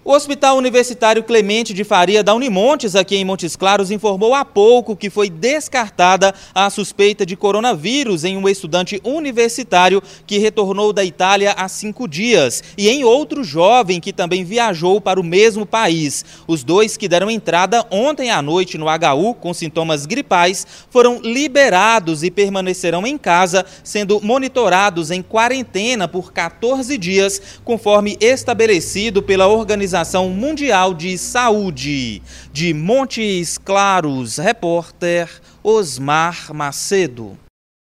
O Hospital Universitário Clemente de Faria da Unimontes, aqui em Montes Claros, informou há pouco que foi descartada a suspeita de coronavírus em um estudante universitário que retornou da Itália há 5 dias e em outro jovem que também viajou para o mesmo país. Os dois que deram entrada ontem à noite no HU com sintomas gripais foram liberados e permanecerão em casa, sendo monitorados em quarentena por 14 dias, conforme estabelecido pela Organização Mundial de Saúde. De Montes Claros, repórter Osmar Macedo.